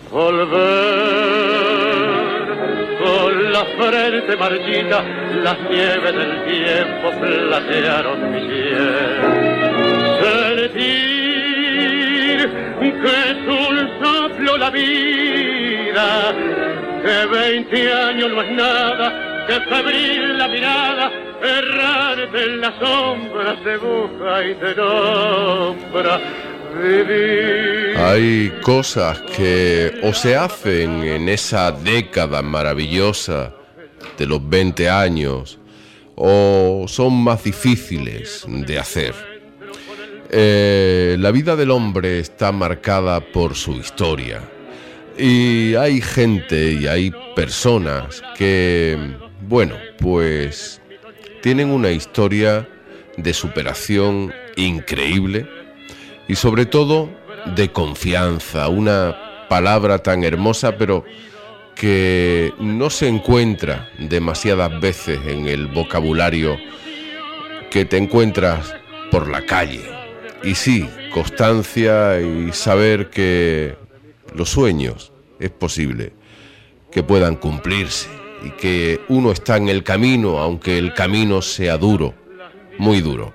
Volver con la frente marchita, las nieves del tiempo platearon mi piel. Sentir que es un soplo la vida, que 20 años no es nada, que febril la mirada, errante en las sombras te busca y te nombra. Hay cosas que o se hacen en esa década maravillosa de los 20 años o son más difíciles de hacer. La vida del hombre está marcada por su historia y hay gente y hay personas que, bueno, pues tienen una historia de superación increíble y sobre todo de confianza, una palabra tan hermosa pero que no se encuentra demasiadas veces en el vocabulario que te encuentras por la calle. Y sí, constancia y saber que los sueños es posible que puedan cumplirse y que uno está en el camino, aunque el camino sea duro, muy duro.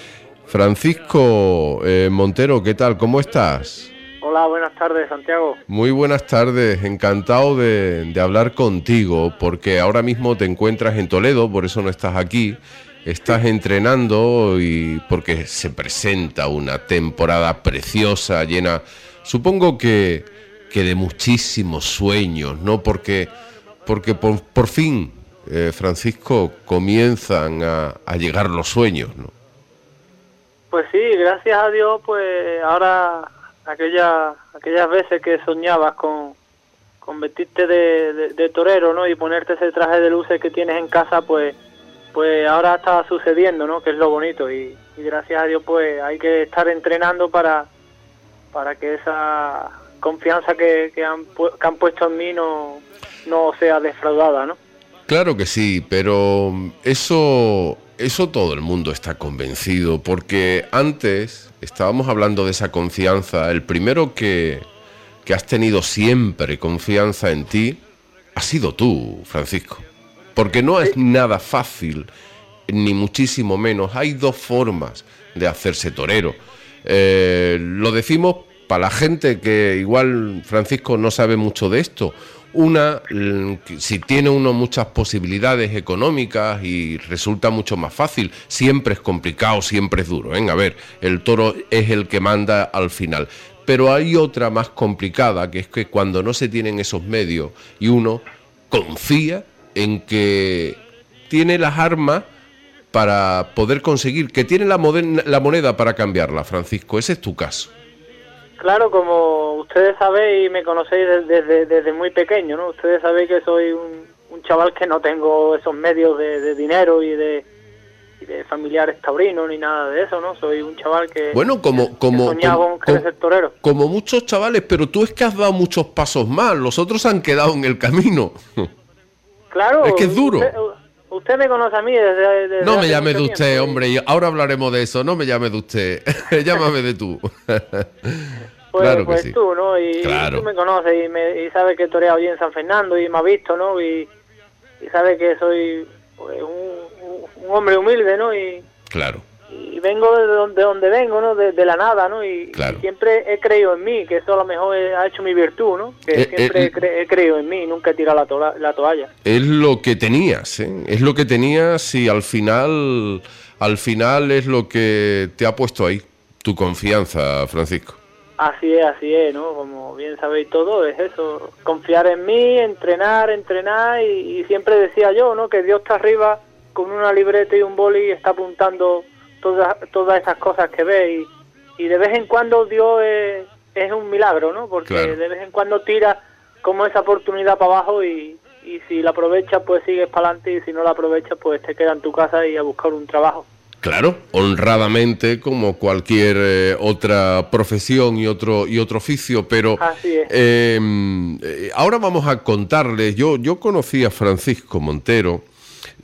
Francisco Montero, ¿qué tal? ¿Cómo estás? Hola, buenas tardes, Santiago. Muy buenas tardes, encantado de hablar contigo, porque ahora mismo te encuentras en Toledo, por eso no estás aquí, estás entrenando y porque se presenta una temporada preciosa, llena, supongo que de muchísimos sueños, ¿no? Porque por fin, Francisco, comienzan a llegar los sueños, ¿no? Pues sí, gracias a Dios, pues ahora aquellas veces que soñabas con vestirte de torero, ¿no? Y ponerte ese traje de luces que tienes en casa, pues ahora está sucediendo, ¿no? Que es lo bonito y gracias a Dios, pues hay que estar entrenando para que esa confianza que han puesto en mí no sea defraudada, ¿no? Claro que sí, pero eso todo el mundo está convencido, porque antes estábamos hablando de esa confianza. El primero que has tenido siempre confianza en ti ha sido tú, Francisco, porque no es nada fácil, ni muchísimo menos. Hay dos formas de hacerse torero. Lo decimos para la gente que igual, Francisco, no sabe mucho de esto. Una, si tiene uno muchas posibilidades económicas y resulta mucho más fácil, siempre es complicado, siempre es duro, ¿eh? A ver, el toro es el que manda al final. Pero hay otra más complicada, que es que cuando no se tienen esos medios y uno confía en que tiene las armas para poder conseguir, que tiene la moneda para cambiarla, Francisco, ese es tu caso. Claro, como ustedes sabéis y me conocéis desde muy pequeño, ¿no? Ustedes sabéis que soy un chaval que no tengo esos medios de dinero y de familiares taurinos ni nada de eso, ¿no? Soy un chaval que, bueno, que soñaba con ser torero. Como muchos chavales, pero tú es que has dado muchos pasos más, los otros han quedado en el camino. Claro. Es que es duro. Usted me conoce a mí desde no me llame de usted, tiempo, hombre, ahora hablaremos de eso, no me llame de usted, llámame de tú. Claro que sí. Tú, ¿no? Y claro. Tú me conoces y sabes que he toreado bien en San Fernando y me ha visto, ¿no? Y sabes que soy pues, un hombre humilde, ¿no? Claro. Y vengo de donde vengo, ¿no? De la nada, ¿no? Y siempre he creído en mí, que eso a lo mejor ha hecho mi virtud, ¿no? Que siempre he creído en mí, nunca he tirado la toalla. Es lo que tenías, ¿eh? Es lo que tenías y al final es lo que te ha puesto ahí, tu confianza, Francisco. Así es, ¿no? Como bien sabéis todo, es eso, confiar en mí, entrenar y siempre decía yo, ¿no? Que Dios está arriba con una libreta y un boli y está apuntando todas esas cosas que ve y de vez en cuando Dios es un milagro, ¿no? Porque claro, de vez en cuando tira como esa oportunidad para abajo y si la aprovechas pues sigues para adelante y si no la aprovechas pues te quedas en tu casa y a buscar un trabajo. Claro, honradamente como cualquier otra profesión y otro oficio, pero así es. Ahora vamos a contarles, yo conocí a Francisco Montero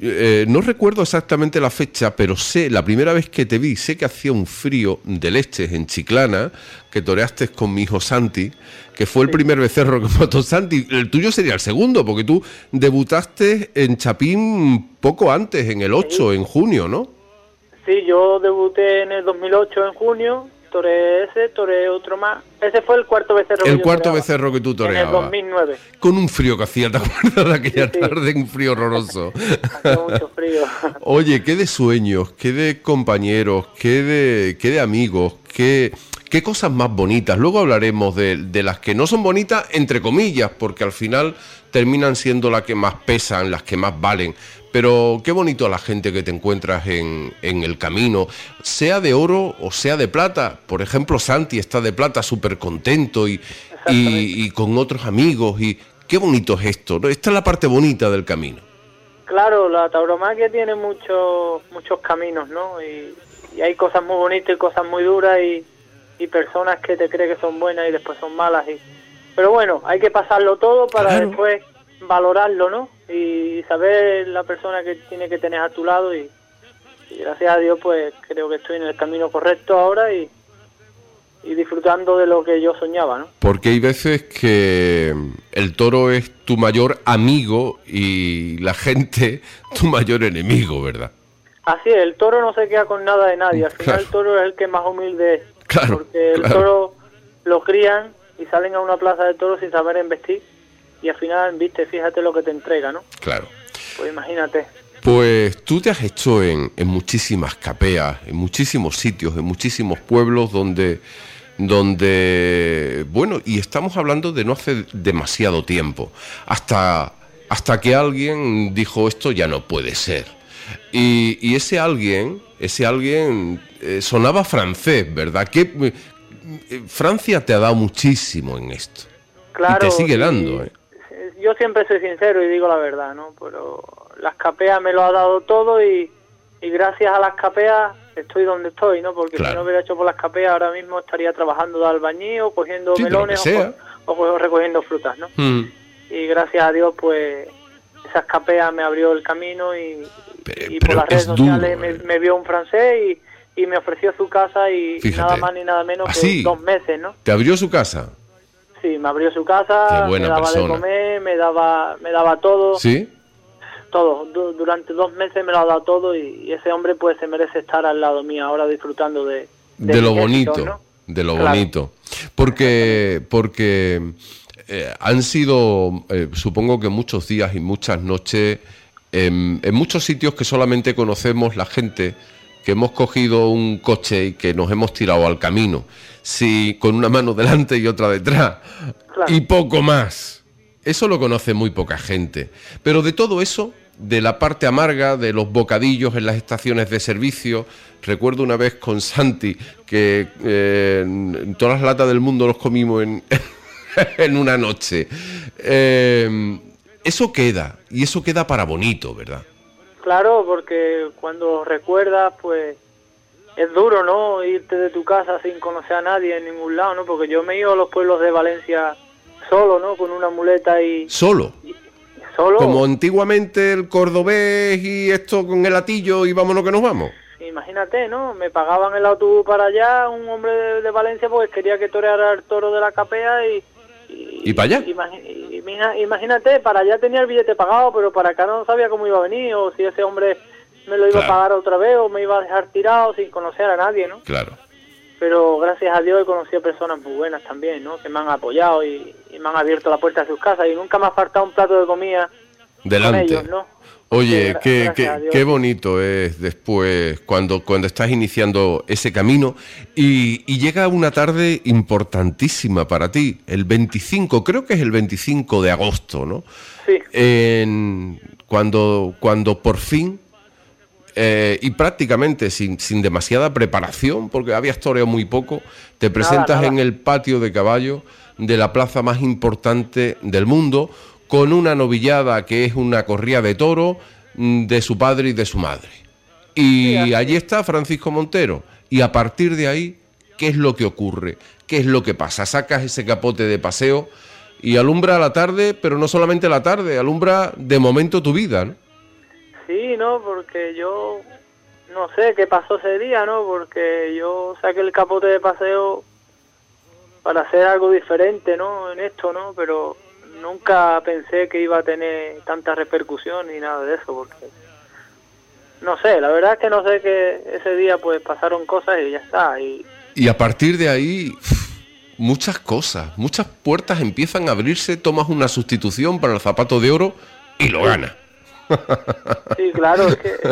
No recuerdo exactamente la fecha, pero la primera vez que te vi, sé que hacía un frío de leches en Chiclana, que toreaste con mi hijo Santi, que fue el primer becerro que mató Santi. El tuyo sería el segundo, porque tú debutaste en Chapín poco antes, en el 8, en junio, ¿no? Sí, yo debuté en el 2008 en junio, toré otro más. Ese fue el cuarto becerro El que yo cuarto toreaba, becerro que tú toreabas. en el 2009. Con un frío que hacía, ¿te acuerdas de aquella Sí. tarde? Un frío horroroso. Hacía mucho frío. Oye, qué de sueños, qué de compañeros, qué de amigos, qué cosas más bonitas. Luego hablaremos de las que no son bonitas, entre comillas, porque al final terminan siendo las que más pesan, las que más valen. Pero qué bonito la gente que te encuentras en el camino, sea de oro o sea de plata. Por ejemplo, Santi está de plata súper contento y con otros amigos. Y qué bonito es esto, ¿no? Esta es la parte bonita del camino. Claro, la tauromaquia tiene muchos caminos, ¿no? Y hay cosas muy bonitas y cosas muy duras y personas que te creen que son buenas y después son malas. Pero bueno, hay que pasarlo todo para después valorarlo, ¿no? Y saber la persona que tiene que tener a tu lado y gracias a Dios pues creo que estoy en el camino correcto ahora y disfrutando de lo que yo soñaba, ¿no? Porque hay veces que el toro es tu mayor amigo y la gente tu mayor enemigo, ¿verdad? Así es, el toro no se queda con nada de nadie, al final Claro. el toro es el que más humilde es, Claro, porque el claro. toro lo crían y salen a una plaza de toros sin saber embestir y al final, viste, fíjate lo que te entrega, ¿no? Claro. Pues imagínate. Pues tú te has hecho en muchísimas capeas, en muchísimos sitios, en muchísimos pueblos donde, bueno, y estamos hablando de no hace demasiado tiempo, hasta que alguien dijo esto ya no puede ser. Y ese alguien sonaba francés, ¿verdad? Que Francia te ha dado muchísimo en esto. Claro, y te sigue dando, ¿eh? Yo siempre soy sincero y digo la verdad, ¿no? Pero las capeas me lo ha dado todo y gracias a las capeas estoy donde estoy, ¿no? Porque Claro. si no hubiera hecho por las capeas ahora mismo estaría trabajando de albañil o cogiendo Sí, de lo melones que sea. o recogiendo frutas, ¿no? Mm. Y gracias a Dios, pues, esas capeas me abrió el camino y Pero por las redes es sociales duro, me vio un francés y me ofreció su casa y Fíjate. nada más ni nada menos Así. que 2 meses, ¿no? ¿Te abrió su casa? Sí, me abrió su casa, Qué me buena daba persona. de comer, me daba todo. ¿Sí? Todo, durante 2 meses me lo ha dado todo y ese hombre pues se merece estar al lado mío ahora disfrutando de De lo mi éxito, bonito, ¿no? de lo Claro. bonito. Porque han sido, supongo que muchos días y muchas noches, en muchos sitios que solamente conocemos la gente, que hemos cogido un coche y que nos hemos tirado al camino, sí, con una mano delante y otra detrás, Claro. y poco más. Eso lo conoce muy poca gente. Pero de todo eso, de la parte amarga, de los bocadillos en las estaciones de servicio, recuerdo una vez con Santi que en todas las latas del mundo nos comimos en una noche. Eso queda, y eso queda para bonito, ¿verdad? Claro, porque cuando recuerdas pues es duro, ¿no? Irte de tu casa sin conocer a nadie en ningún lado, ¿no? Porque yo me he ido a los pueblos de Valencia solo, ¿no? Con una muleta y Solo. solo. Como antiguamente el cordobés y esto con el latillo y vámonos que nos vamos. Imagínate, ¿no? Me pagaban el autobús para allá, un hombre de Valencia pues quería que toreara el toro de la capea ¿Y para allá? Imagínate, para allá tenía el billete pagado, pero para acá no sabía cómo iba a venir, o si ese hombre me lo iba Claro. a pagar otra vez, o me iba a dejar tirado sin conocer a nadie, ¿no? Claro. Pero gracias a Dios he conocido personas muy buenas también, ¿no? Que me han apoyado y me han abierto la puerta de sus casas y nunca me ha faltado un plato de comida Delante. con ellos, ¿no? Oye, Sí, gracias a Dios. qué bonito es después cuando estás iniciando ese camino y llega una tarde importantísima para ti, el 25, creo que es el 25 de agosto, ¿no? Sí, Cuando por fin, y prácticamente sin demasiada preparación, porque habías toreado muy poco, te presentas nada. en el patio de caballo de la plaza más importante del mundo, con una novillada que es una corrida de toro de su padre y de su madre. Y Sí, así allí está Francisco Montero. Y a partir de ahí, ¿qué es lo que ocurre? ¿Qué es lo que pasa? Sacas ese capote de paseo y alumbra la tarde, pero no solamente la tarde, alumbra de momento tu vida, ¿no? Sí, ¿no? Porque yo no sé qué pasó ese día, ¿no? Porque yo saqué el capote de paseo para hacer algo diferente, ¿no? En esto, ¿no? Pero nunca pensé que iba a tener tanta repercusión ni nada de eso, porque no sé, la verdad es que no sé, que ese día pues pasaron cosas y ya está. Y a partir de ahí, muchas cosas, muchas puertas empiezan a abrirse, tomas una sustitución para el zapato de oro y lo ganas. Sí, claro, es que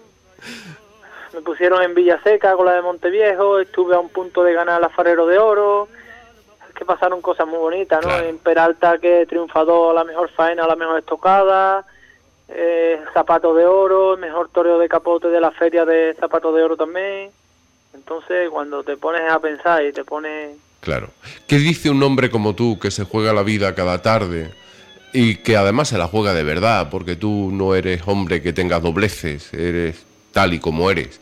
me pusieron en Villaseca con la de Monteviejo, estuve a un punto de ganar la Farero de Oro. Es que pasaron cosas muy bonitas, ¿no? Claro. En Peralta, que triunfador a la mejor faena, a la mejor estocada, zapato de oro, el mejor toreo de capote de la feria de zapato de oro también. Entonces, cuando te pones a pensar y te pones... Claro. ¿Qué dice un hombre como tú, que se juega la vida cada tarde y que además se la juega de verdad, porque tú no eres hombre que tengas dobleces, eres tal y como eres,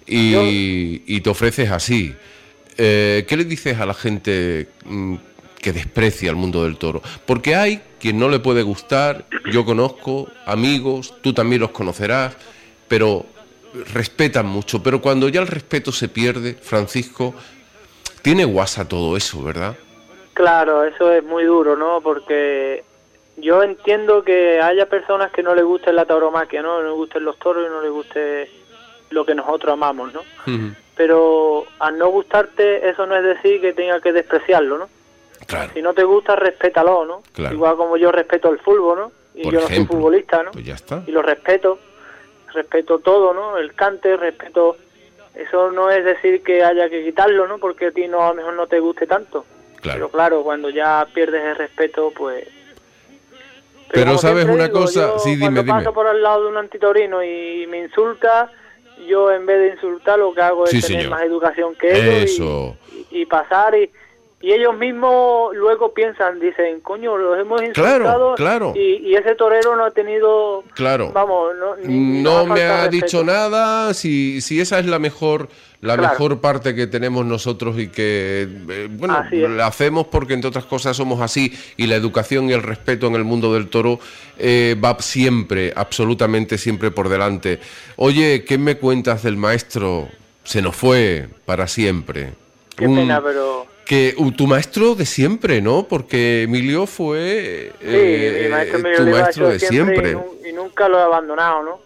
y te ofreces así? ¿Qué le dices a la gente que desprecia el mundo del toro? Porque hay quien no le puede gustar, yo conozco amigos, tú también los conocerás, pero respetan mucho. Pero cuando ya el respeto se pierde, Francisco, tiene guasa todo eso, ¿verdad? Claro, eso es muy duro, ¿no? Porque yo entiendo que haya personas que no les guste la tauromaquia, ¿no? No les gusten los toros y no les guste lo que nosotros amamos, ¿no? Uh-huh. Pero al no gustarte, eso no es decir que tengas que despreciarlo, ¿no? Claro. Si no te gusta, respétalo, ¿no? Claro. Igual como yo respeto el fútbol, ¿no? Y Por yo ejemplo, no soy futbolista, ¿no? Pues ya está. Y lo respeto todo, ¿no? El cante, respeto. Eso no es decir que haya que quitarlo, ¿no? Porque a ti no, a lo mejor no te guste tanto. Claro. Pero claro, cuando ya pierdes el respeto, pues... Pero como ¿sabes siempre una digo, cosa? yo Sí, cuando dime. paso por al lado de un antitorino y me insulta, yo en vez de insultar lo que hago es Sí, tener señor. más educación que ellos Eso. y pasar y ellos mismos luego piensan, dicen, coño, los hemos insultado. Claro. Y ese torero no ha tenido, Claro. vamos, No me ha faltado dicho respeto. nada. Si esa es la mejor Claro. mejor parte que tenemos nosotros y que bueno, Así es. la hacemos porque entre otras cosas somos así, y la educación y el respeto en el mundo del toro va siempre, absolutamente siempre por delante. Oye, ¿qué me cuentas del maestro? Se nos fue para siempre. Qué pena, pero... Que tu maestro de siempre, ¿no? Porque Emilio fue Sí, mi maestro Emilio tu Oliva ha maestro hecho de siempre. y nunca lo he abandonado, ¿no?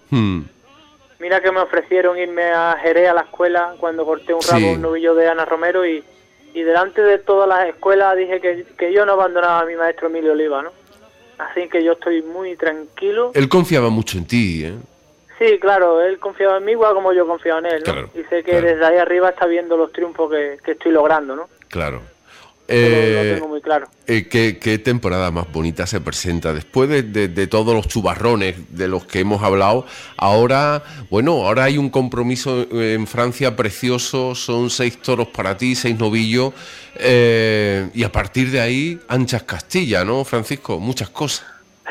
Mira que me ofrecieron irme a Jerez a la escuela cuando corté un rabo, Sí. un novillo de Ana Romero, y delante de todas las escuelas dije que yo no abandonaba a mi maestro Emilio Oliva, ¿no? Así que yo estoy muy tranquilo. Él confiaba mucho en ti, ¿eh? Sí, claro, él confiaba en mí igual como yo confiaba en él, ¿no? Claro, Y sé que claro. desde ahí arriba está viendo los triunfos que estoy logrando, ¿no? Claro. Eso lo tengo muy claro. ¿Qué temporada más bonita se presenta? Después de todos los chubarrones de los que hemos hablado, ahora hay un compromiso en Francia precioso, son 6 toros para ti, 6 novillos, y a partir de ahí, anchas Castilla, ¿no, Francisco? Muchas cosas.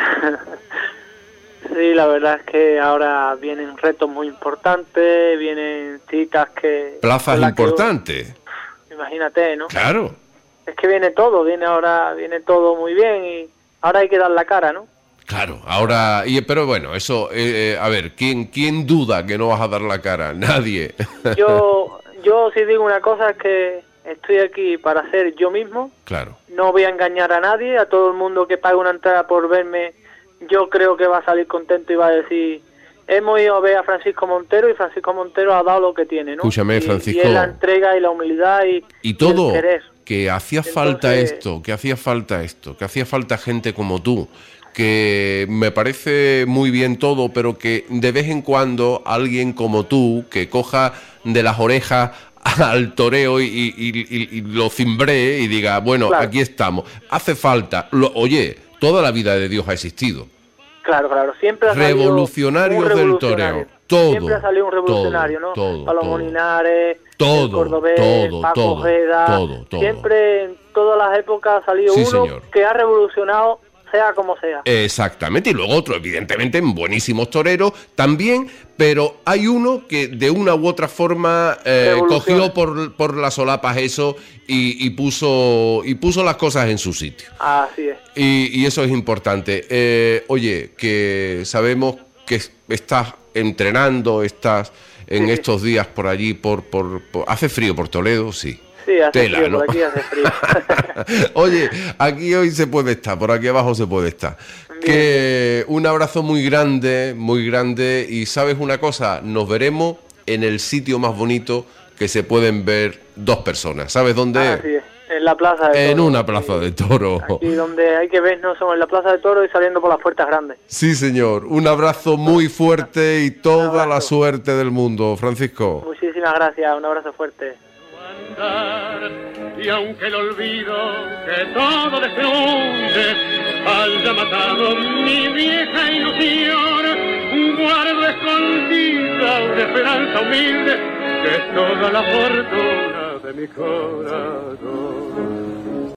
Sí, la verdad es que ahora vienen retos muy importantes, vienen citas que... Plazas con las que- importantes. Imagínate, ¿no? Claro. Es que viene todo muy bien y ahora hay que dar la cara, ¿no? Claro, ahora, pero bueno, eso, a ver, ¿quién duda que no vas a dar la cara? Nadie. Yo sí digo una cosa, es que estoy aquí para ser yo mismo, Claro, no voy a engañar a nadie, a todo el mundo que pague una entrada por verme, yo creo que va a salir contento y va a decir, hemos ido a ver a Francisco Montero y Francisco Montero ha dado lo que tiene, ¿no? Escúchame, Francisco. Y es la entrega y la humildad y todo, el querer. que hacía Entonces- falta esto, que hacía falta gente como tú, que me parece muy bien todo, pero que de vez en cuando alguien como tú, que coja de las orejas al toreo y lo cimbree y diga, bueno, Claro. aquí estamos, hace falta, oye, toda la vida de Dios ha existido. Claro, siempre ha salido Revolucionarios un del revolucionario. toreo, todo, Siempre ha salido un revolucionario, todo, ¿no? todo, Paloma todo. Linares, Todo, el Cordobés, todo, Paco todo, Ojeda, todo. siempre en todas las épocas ha salido Sí, uno señor. que ha revolucionado, sea como sea. Exactamente, y luego otro, evidentemente, buenísimos toreros también, pero hay uno que de una u otra forma Revoluciona. cogió por las solapas eso y puso las cosas en su sitio. Así es. Y eso es importante. Oye, que sabemos que estás entrenando, estás en estos días por allí, ¿hace frío por Toledo? Sí. Sí, hace Tela, frío, ¿no? por aquí hace frío. Oye, aquí hoy se puede estar, por aquí abajo se puede estar. Bien. Que un abrazo muy grande, y ¿sabes una cosa? Nos veremos en el sitio más bonito que se pueden ver dos personas. ¿Sabes dónde es? Así es, en la plaza de Toro. En una plaza de toro. Aquí donde hay que vernos somos en la plaza de Toro y saliendo por las puertas grandes. Sí, señor. Un abrazo muy fuerte y toda abrazo. la suerte del mundo, Francisco. Muchísimas gracias, un abrazo fuerte. Y aunque el olvido que todo destruye haya matado mi vieja ilusión, guardo escondida una esperanza humilde que es toda la fortuna de mi corazón.